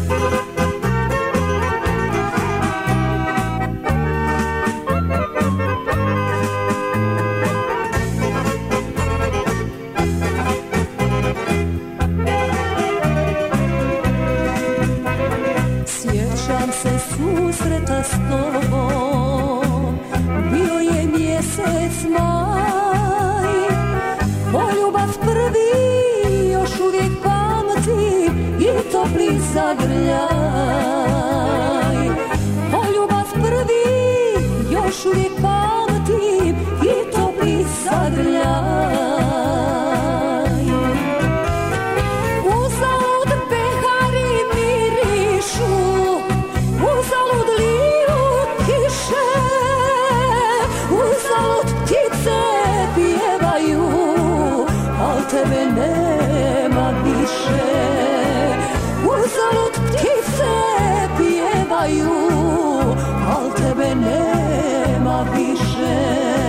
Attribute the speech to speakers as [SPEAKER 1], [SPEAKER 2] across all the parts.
[SPEAKER 1] Sjećam se susreta s tobom, bio je mjesec maj, poljubav prvi još uvijek pamtim i topli zagrljaj. Poljubav prvi još uvijek pamtim i topli zagrljaj. Tebe nema više, uzalud ptice pjevaju, al tebe nema više.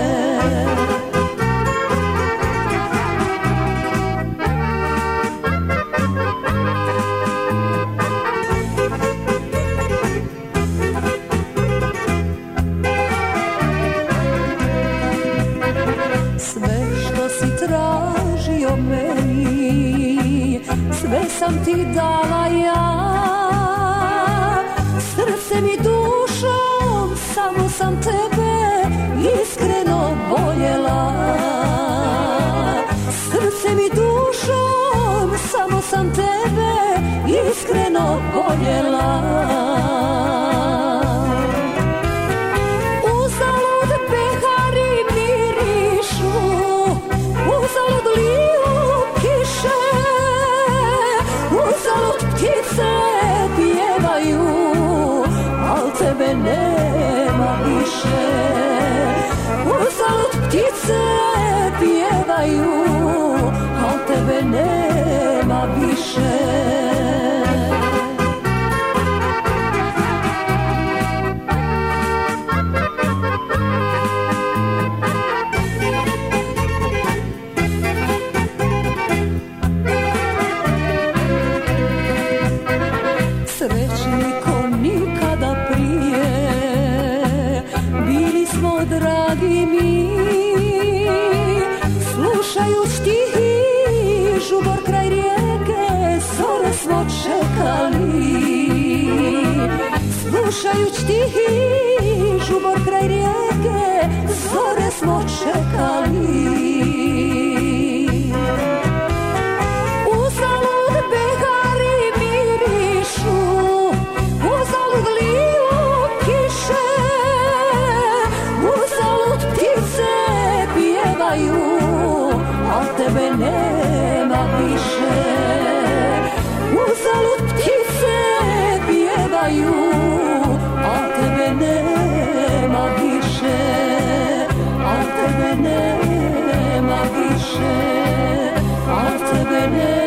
[SPEAKER 1] Sve što si tražio meni, sve sam ti dala ja. Srcem i dušom samo sam tebe iskreno voljela. Srcem i dušom samo sam tebe iskreno voljela. Tebe nema više, uzalud ptice pjevaju, al tebe nema više. Srećni ko nikada prije, bili smo dragi mi, slušajuć tihi žubor kraj rijeke, zore smo čekali. Slušajuć tihi žubor kraj rijeke, zore smo čekali. Tebe nema više, uzalud ptice pjevaju, a tebe nema više, a tebe nema više, a tebe nema.